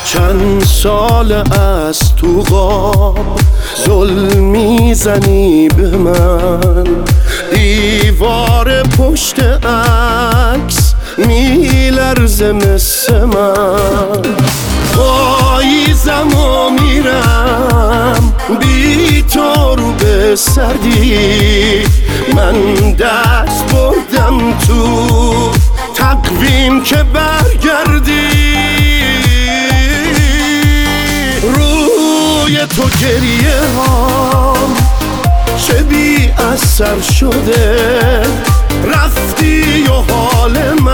چند سال از تو خواب ظلم میزنی به من، دیوار پشت عکس میلرزه مثل من. پاییزم و میرم بی تو رو به سردی، من دست بردم تو تقویم که برگردی. روی تو گریه هام چه بی اثر شده، رفتی و حال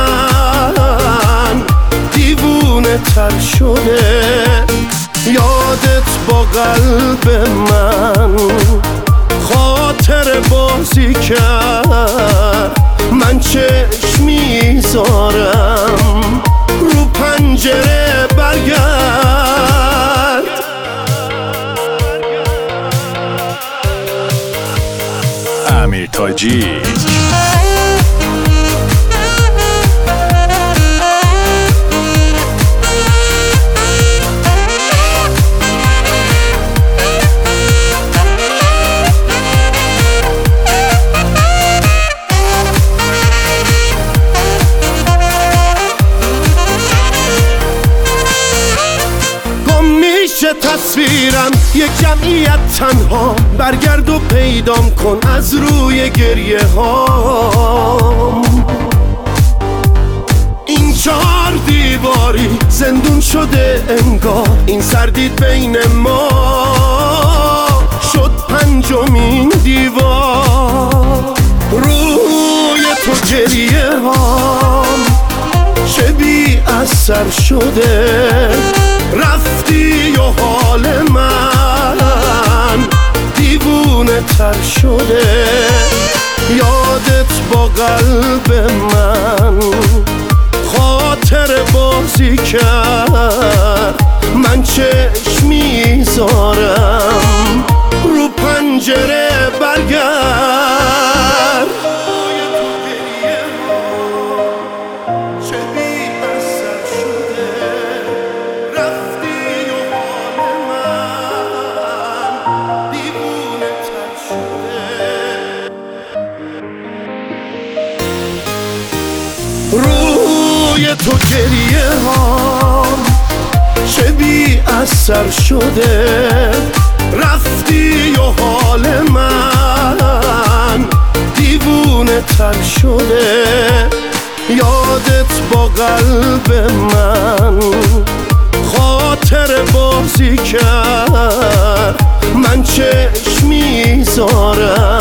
من دیوونه تر شده. یادت با قلب من خاطر بازی کرد، من چشم میذارم رو پنجره برگرد. امیر تاجی تصویرم یک جمعیت تنها، برگرد و پیدام کن از روی گریه ها. این 4 دیواری زندون شده انگار، این سردید بین ما شد 5مین دیوار. روی تو گریه هام چه بی اثر شده، رفتی و حال من دیوونه تر شده. یادت با قلب من خاطر بازی کرد، من چشم میذارم رو پنجره برگرد. روی تو گریه هام چه بی اثر شده، رفتی و حال من دیوونه تر شده. یادت با قلب من خاطر بازی کرد، من چشم میذارم